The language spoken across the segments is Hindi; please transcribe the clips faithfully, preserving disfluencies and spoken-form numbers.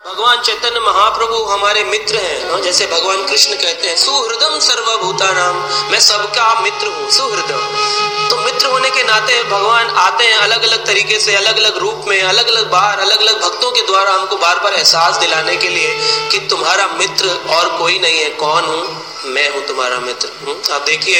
भगवान चैतन्य महाप्रभु हमारे मित्र हैं। जैसे भगवान कृष्ण कहते हैं सुहृदम सर्वभूतानाम, मैं सबका मित्र हूँ, सुहृदम। तो मित्र होने के नाते भगवान आते हैं अलग अलग तरीके से, अलग अलग रूप में, अलग अलग बार, अलग अलग भक्तों के द्वारा हमको बार बार एहसास दिलाने के लिए कि तुम्हारा मित्र और कोई नहीं है। कौन हूँ? मैं हूँ तुम्हारा मित्र। आप देखिए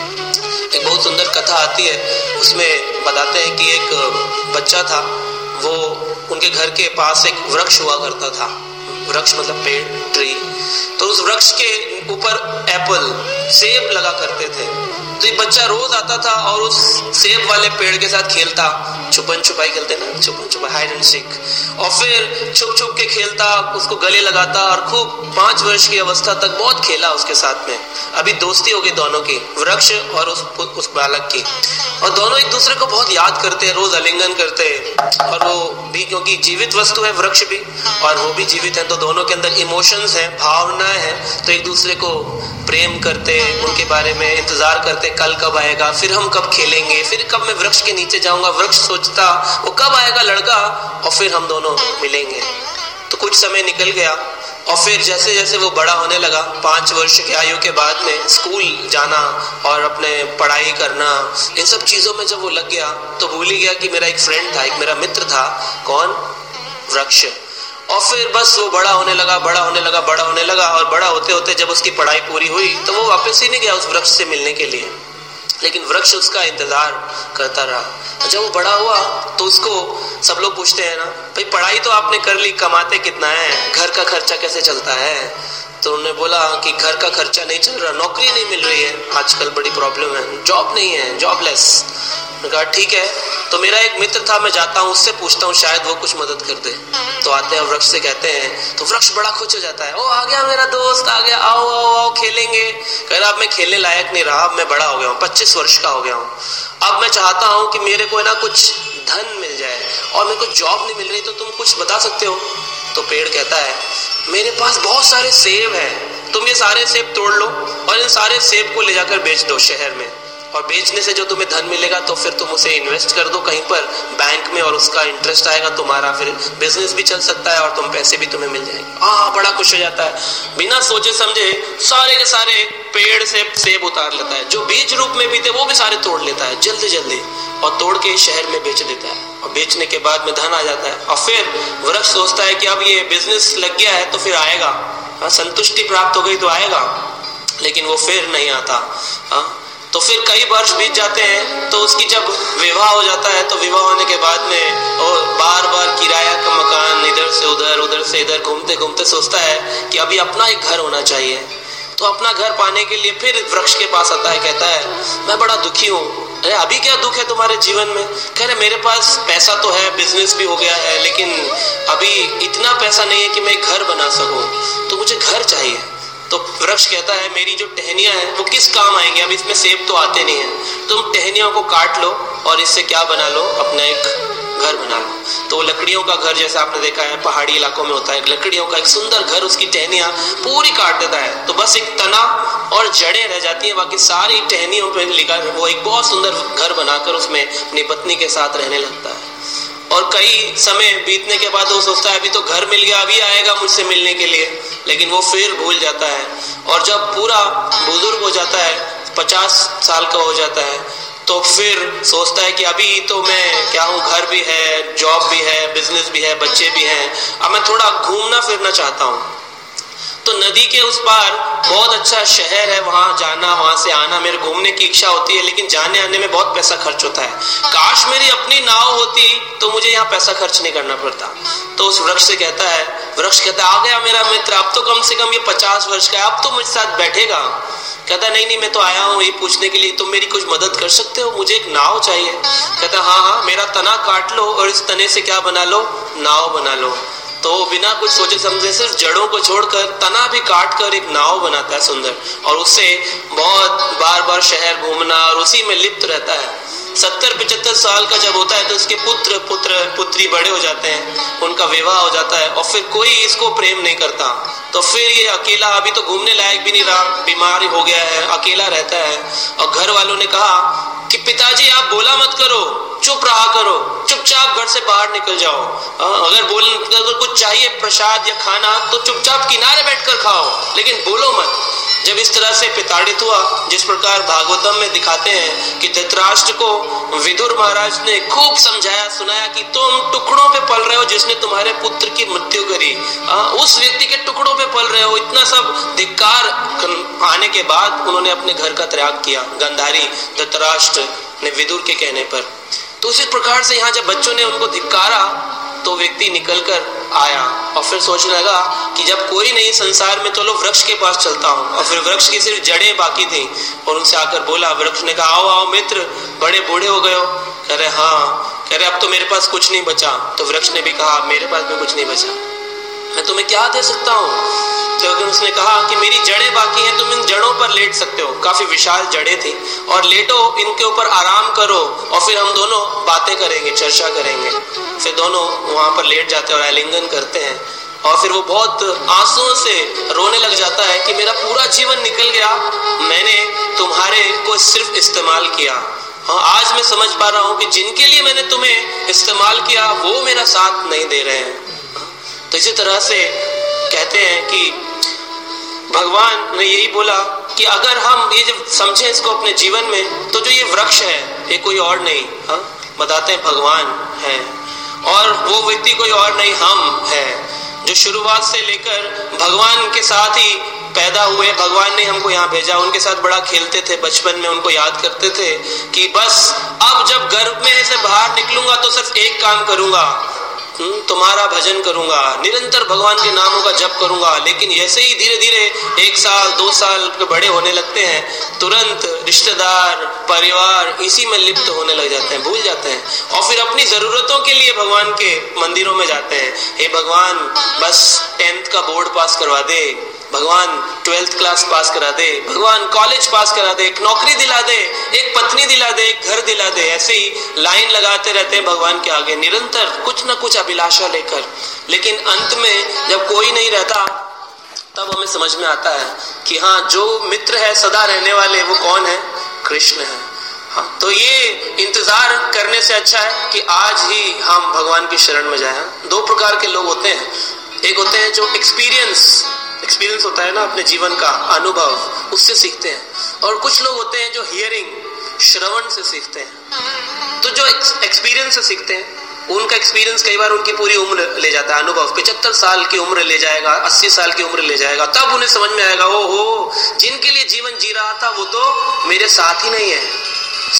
एक बहुत सुंदर कथा आती है, उसमें बताते हैं कि एक बच्चा था, वो उनके घर के पास एक वृक्ष हुआ करता था। वृक्ष मतलब पेड़, ट्री। तो उस वृक्ष के ऊपर एप्पल, सेब लगा करते थे। तो ये बच्चा रोज आता था और उस सेब वाले पेड़ के साथ खेलता, छुपन छुपाई खेलते ना, छुपन छुपाई, हाइड एंड सीक। और फिर छुप छुप के खेलता, उसको गले लगाता और खूब पांच वर्ष की अवस्था तक बहुत खेला उसके साथ में। अभी दोस्ती हो गई दोनों की, वृक्ष और उस उस बालक की। और दोनों एक दूसरे को बहुत याद करते हैं, रोज आलिंगन करते हैं। और वो भी क्योंकि जीवित वस्तु है वृक्ष भी, और वो भी जीवित है, तो दोनों के अंदर इमोशंस हैं, भावनाएं हैं। तो एक दूसरे को प्रेम करते, उनके बारे में इंतजार करते, कल कब आएगा, फिर हम कब खेलेंगे, फिर कब मैं वृक्ष के नीचे जाऊंगा। वृक्ष सोचता वो कब आएगा लड़का और फिर हम दोनों मिलेंगे। तो कुछ समय निकल गया और फिर जैसे जैसे वो बड़ा होने लगा, पांच वर्ष की आयु के बाद में स्कूल जाना और अपने पढ़ाई करना, इन सब चीजों में जब वो लग गया तो भूल ही गया कि मेरा एक फ्रेंड था, एक मेरा मित्र था। कौन? वृक्ष। और फिर बस वो बड़ा होने लगा, बड़ा होने लगा, बड़ा होने लगा और बड़ा होते होते जब उसकी पढ़ाई पूरी हुई तो वो वापस ही नहीं गया उस वृक्ष से मिलने के लिए, लेकिन वृक्ष उसका इंतजार करता रहा। जब वो बड़ा हुआ तो उसको सब लोग पूछते हैं ना, भाई पढ़ाई तो आपने कर ली, कमाते कितना है, घर का खर्चा कैसे चलता है? तो उन्होंने बोला कि घर का खर्चा नहीं चल रहा, नौकरी नहीं मिल रही है, आजकल बड़ी प्रॉब्लम है, जॉब नहीं है, जॉबलेस। कहा ठीक है, तो मेरा एक मित्र था, मैं जाता हूँ उससे पूछता हूँ, शायद वो कुछ मदद कर दे। तो आते हैं वृक्ष से कहते हैं, तो वृक्ष बड़ा खुश हो जाता है, ओ आ गया मेरा दोस्त, आ गया, आओ आओ आओ खेलेंगे। कह रहा अब मैं खेलने लायक नहीं रहा, अब मैं बड़ा हो गया हूँ, पच्चीस वर्ष का हो गया हूँ, अब मैं चाहता हूँ कि मेरे को ना कुछ धन मिल जाए और मेरे को जॉब नहीं मिल रही, तो तुम कुछ बता सकते हो? तो पेड़ कहता है मेरे पास बहुत सारे सेब हैं, तुम ये सारे सेब तोड़ लो और इन सारे सेब को ले जाकर बेच दो शहर में, और बेचने से जो तुम्हें धन मिलेगा तो फिर तुम उसे इन्वेस्ट कर दो कहीं पर बैंक में, और उसका इंटरेस्ट आएगा तुम्हारा, फिर बिजनेस भी चल सकता है और तुम पैसे भी तुम्हें मिल जाएंगे। हाँ, बड़ा खुश हो जाता है, बिना सोचे समझे सारे के सारे पेड़ से सेब उतार लेता है, जो बीज रूप में भी थे वो भी सारे तोड़ लेता है जल्दी जल्दी, और तोड़ के शहर में बेच देता है, और बेचने के बाद में धन आ जाता है। और फिर वृक्ष सोचता है कि अब ये बिजनेस लग गया है तो फिर आएगा, संतुष्टि प्राप्त हो गई तो आएगा, लेकिन वो फिर नहीं आता। हाँ, तो फिर कई वर्ष बीत जाते हैं, तो उसकी जब विवाह हो जाता है तो विवाह होने के बाद में और बार बार किराया का मकान, इधर से उधर, उधर से इधर घूमते घूमते सोचता है कि अभी अपना एक घर होना चाहिए। तो अपना घर पाने के लिए फिर वृक्ष के पास आता है, कहता है मैं बड़ा दुखी हूँ। अरे अभी क्या दुख है तुम्हारे जीवन में? कह रहे मेरे पास पैसा तो है, बिजनेस भी हो गया है, लेकिन अभी इतना पैसा नहीं है कि मैं घर बना सकूं, तो मुझे घर चाहिए। तो वृक्ष कहता है मेरी जो टहनियां हैं वो किस काम आएंगे, अब इसमें सेब तो आते नहीं है, तुम टहनियों को काट लो और इससे क्या बना लो, अपना एक घर बना लो। तो लकड़ियों का घर, जैसे आपने देखा है पहाड़ी इलाकों में होता है, लकड़ियों का एक सुंदर घर, उसकी टहनियां पूरी काट देता है, तो बस एक तना और जड़ें रह जाती हैं, बाकी सारी टहनियों पे लिखा वो एक बहुत सुंदर घर बनाकर उसमें अपनी पत्नी के साथ रहने लगता है। और कई समय बीतने के बाद वो सोचता है अभी तो घर मिल गया, अभी आएगा मुझसे मिलने के लिए, लेकिन वो फिर भूल जाता है। और जब पूरा बुजुर्ग हो जाता है, पचास साल का हो जाता है, तो फिर सोचता है कि अभी तो मैं क्या हूँ, घर भी है, जॉब भी है, बिजनेस भी है, बच्चे भी हैं, अब मैं थोड़ा घूमना फिरना चाहता हूँ। तो नदी के उस पार बहुत अच्छा शहर है, वहां जाना, वहां से आना मेरे घूमने की इच्छा होती है, लेकिन जाने आने में बहुत पैसा खर्च होता है। काश मेरी अपनी नाव होती तो मुझे यहाँ पैसा खर्च नहीं करना पड़ता। तो उस वृक्ष से कहता है, वृक्ष कहता है आ गया मेरा मित्र, अब तो कम से कम ये पचास वर्ष का है, अब तो मुझे साथ बैठेगा। कहता नहीं नहीं, मैं तो आया हूँ ये पूछने के लिए, तुम मेरी कुछ मदद कर सकते हो, मुझे एक नाव चाहिए। कहता हाँ हाँ, मेरा तना काट लो और इस तने से क्या बना लो, नाव बना लो। तो बिना कुछ सोचे समझे सिर्फ जड़ों को छोड़कर तना भी काट कर एक नाव बनाता है सुंदर, और उससे बहुत बार बार शहर घूमना और उसी में लिप्त रहता है। सत्तर पचहत्तर साल का जब होता है तो उसके पुत्र पुत्र पुत्री बड़े हो जाते हैं, उनका विवाह हो जाता है, और फिर कोई इसको प्रेम नहीं करता। तो फिर ये अकेला, अभी तो घूमने लायक भी नहीं रहा, बीमार हो गया है, अकेला रहता है। और घर वालों ने कहा कि पिताजी आप बोला मत करो, चुप रहा करो, चुपचाप घर से बाहर निकल जाओ। अगर बोल अगर कुछ चाहिए प्रसाद या खाना तो चुपचाप किनारे बैठकर खाओ, लेकिन बोलो मत। जब इस तरह से प्रताड़ित हुआ, जिस प्रकार भागवतम में दिखाते हैं कि धृतराष्ट्र को विदुर महाराज ने खूब समझाया सुनाया कि तुम टुकड़ों पे पल रहे हो, जिसने तुम्हारे पुत्र की मृत्यु करी, आ, उस व्यक्ति के टुकड़ों पे पल रहे हो। इतना सब धिक्कार आने के बाद उन्होंने अपने घर का त्याग किया, गांधारी धृतराष्ट्र ने विदुर के कहने पर। तो उसी प्रकार से यहाँ जब बच्चों ने उनको धिक्कारा तो व्यक्ति निकलकर आया और फिर सोचने लगा कि जब कोई नहीं संसार में, चलो वृक्ष के पास चलता हूँ। और फिर वृक्ष की सिर्फ जड़ें बाकी थी और उनसे आकर बोला, वृक्ष ने कहा आओ आओ मित्र, बड़े बूढ़े हो गए हो। कह रहे हाँ, कह रहे अब तो मेरे पास कुछ नहीं बचा। तो वृक्ष ने भी कहा मेरे पास भी कुछ नहीं बचा, मैं तुम्हें क्या दे सकता हूँ। तो उसने कहा कि मेरी जड़ें बाकी हैं, तुम इन जड़ों पर लेट सकते हो। काफी विशाल जड़ें थी, और लेटो, इनके ऊपर आराम करो और फिर हम दोनों बातें करेंगे, चर्चा करेंगे। फिर दोनों वहां पर लेट जाते हैं और आलिंगन करते हैं। और फिर वो बहुत आंसुओं से रोने लग जाता है कि मेरा पूरा जीवन निकल गया, मैंने तुम्हारे को सिर्फ इस्तेमाल किया। हाँ, आज मैं समझ पा रहा हूँ कि जिनके लिए मैंने तुम्हें इस्तेमाल किया वो मेरा साथ नहीं दे रहे हैं। तो इसी तरह से कहते हैं कि भगवान ने यही बोला कि अगर हम ये जब समझें इसको अपने जीवन में, तो जो ये वृक्ष है ये कोई और नहीं, हाँ बताते हैं भगवान है, और वो व्यक्ति कोई और नहीं हम है, जो शुरुआत से लेकर भगवान के साथ ही पैदा हुए। भगवान ने हमको यहाँ भेजा, उनके साथ बड़ा खेलते थे बचपन में, उनको याद करते थे कि बस अब जब गर्भ में से बाहर निकलूंगा तो सिर्फ एक काम करूंगा, तुम्हारा भजन करूंगा, निरंतर भगवान के नामों का जप करूंगा। लेकिन ऐसे ही धीरे धीरे एक साल दो साल के बड़े होने लगते हैं, तुरंत रिश्तेदार परिवार इसी में लिप्त होने लग जाते हैं, भूल जाते हैं, और फिर अपनी जरूरतों के लिए भगवान के मंदिरों में जाते हैं। हे भगवान बस टेंथ का बोर्ड पास करवा दे, भगवान ट्वेल्थ क्लास पास करा दे, भगवान कॉलेज पास करा दे, एक नौकरी दिला दे, एक पत्नी दिला दे, एक घर दिला दे। ऐसे ही लाइन लगाते रहते हैं भगवान के आगे निरंतर कुछ ना कुछ अभिलाषा लेकर। लेकिन अंत में जब कोई नहीं रहता तब हमें समझ में आता है कि हाँ, जो मित्र है सदा रहने वाले वो कौन है? कृष्ण है। हाँ, तो ये इंतजार करने से अच्छा है कि आज ही हम भगवान की शरण में जाएं। दो प्रकार के लोग होते हैं, एक होते हैं जो एक्सपीरियंस एक्सपीरियंस होता है ना अपने जीवन का अनुभव, उससे सीखते हैं, और कुछ लोग होते हैं जो हियरिंग श्रवण से सीखते हैं। तो जो एक्सपीरियंस से सीखते हैं उनका एक्सपीरियंस कई बार उनकी पूरी उम्र ले जाता है, अनुभव पचहत्तर साल की उम्र ले जाएगा, अस्सी साल की उम्र ले जाएगा, तब उन्हें समझ में आएगा ओ हो, जिनके लिए जीवन जी रहा था वो तो मेरे साथ ही नहीं है।